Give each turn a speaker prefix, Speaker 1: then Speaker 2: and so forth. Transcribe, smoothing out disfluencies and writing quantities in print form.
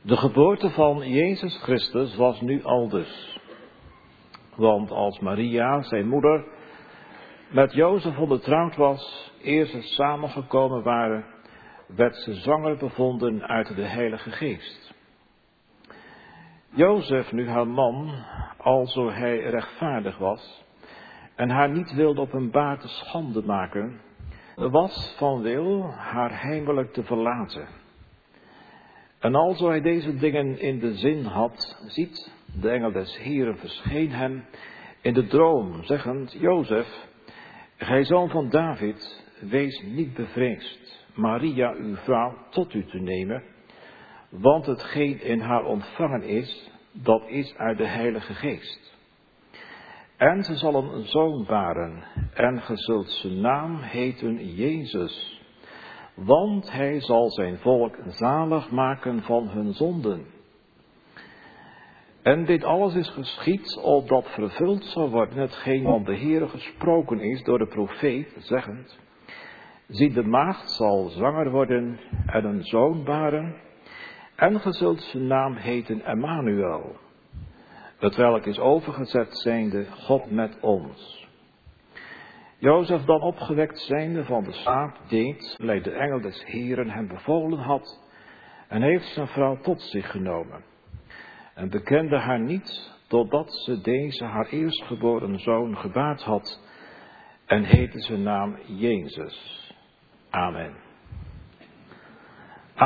Speaker 1: De geboorte van Jezus Christus was nu aldus. Want als Maria, zijn moeder, met Jozef ondertrouwd was, eer ze samengekomen waren, werd ze zwanger bevonden uit de Heilige Geest. Jozef, nu haar man, alzo hij rechtvaardig was, en haar niet wilde openbaar te schande maken, was van wil haar heimelijk te verlaten. En alzo hij deze dingen in de zin had, ziet, de engel des Heeren verscheen hem in de droom, zeggend, Jozef, gij zoon van David, wees niet bevreesd, Maria uw vrouw tot u te nemen, want hetgeen in haar ontvangen is, dat is uit de Heilige Geest. En ze zal een zoon baren, en ge zult zijn naam heten Jezus, want hij zal zijn volk zalig maken van hun zonden. En dit alles is geschied, opdat vervuld zal worden hetgeen van de Heere gesproken is door de profeet, zeggend, zie, de maagd zal zwanger worden en een zoon baren, en ge zult zijn naam heten Emmanuel, hetwelk is overgezet zijnde God met ons. Jozef dan opgewekt zijnde van de slaap deed, gelijk de engel des Heeren hem bevolen had, en heeft zijn vrouw tot zich genomen. En bekende haar niet, totdat ze deze haar eerstgeboren zoon gebaard had, en heette zijn naam Jezus. Amen.